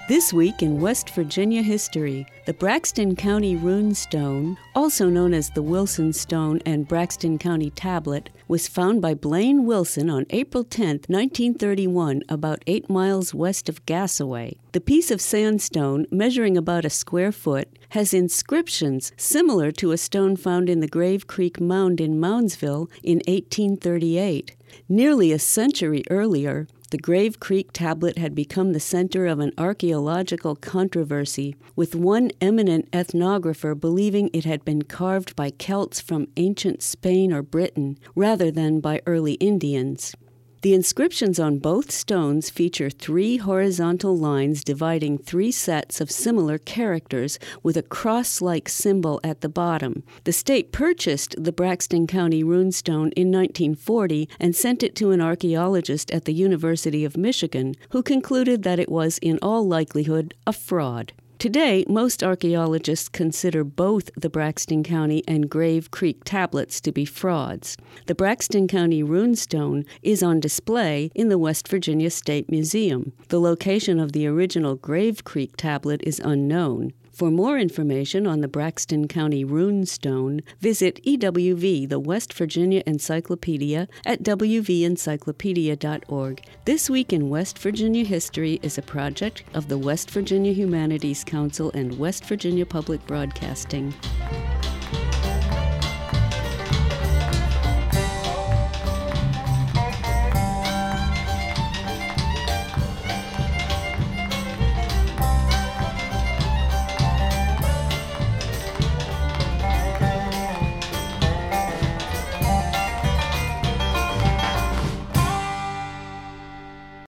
This week in West Virginia history, the Braxton County Rune Stone, also known as the Wilson Stone and Braxton County Tablet, was found by Blaine Wilson on April 10, 1931, about 8 miles west of Gassaway. The piece of sandstone, measuring about a square foot, has inscriptions similar to a stone found in the Grave Creek Mound in Moundsville in 1838. Nearly a century earlier, the Grave Creek tablet had become the center of an archaeological controversy, with one eminent ethnographer believing it had been carved by Celts from ancient Spain or Britain, rather than by early Indians. The inscriptions on both stones feature 3 horizontal lines dividing 3 sets of similar characters with a cross-like symbol at the bottom. The state purchased the Braxton County runestone in 1940 and sent it to an archaeologist at the University of Michigan, who concluded that it was in all likelihood a fraud. Today, most archaeologists consider both the Braxton County and Grave Creek tablets to be frauds. The Braxton County runestone is on display in the West Virginia State Museum. The location of the original Grave Creek tablet is unknown. For more information on the Braxton County runestone, visit EWV, the West Virginia Encyclopedia, at wvencyclopedia.org. This Week in West Virginia History is a project of the West Virginia Humanities Council and West Virginia Public Broadcasting.